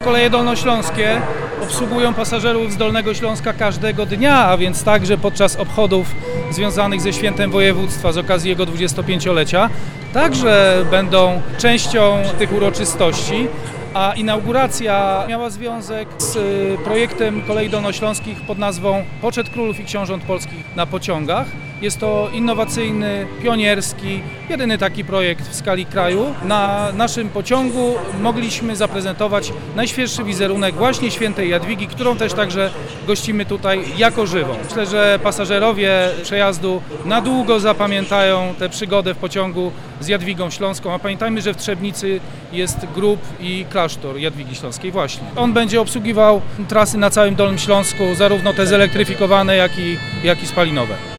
Koleje Dolnośląskie obsługują pasażerów z Dolnego Śląska każdego dnia, a więc także podczas obchodów związanych ze świętem województwa z okazji jego 25-lecia. Także będą częścią tych uroczystości, a inauguracja miała związek z projektem Kolei Dolnośląskich pod nazwą Poczet Królów i Książąt Polskich na pociągach. Jest to innowacyjny, pionierski, jedyny taki projekt w skali kraju. Na naszym pociągu mogliśmy zaprezentować najświeższy wizerunek właśnie świętej Jadwigi, którą też także gościmy tutaj jako żywą. Myślę, że pasażerowie przejazdu na długo zapamiętają tę przygodę w pociągu z Jadwigą Śląską, a pamiętajmy, że w Trzebnicy jest grób i klasztor Jadwigi Śląskiej właśnie. On będzie obsługiwał trasy na całym Dolnym Śląsku, zarówno te zelektryfikowane, jak i spalinowe.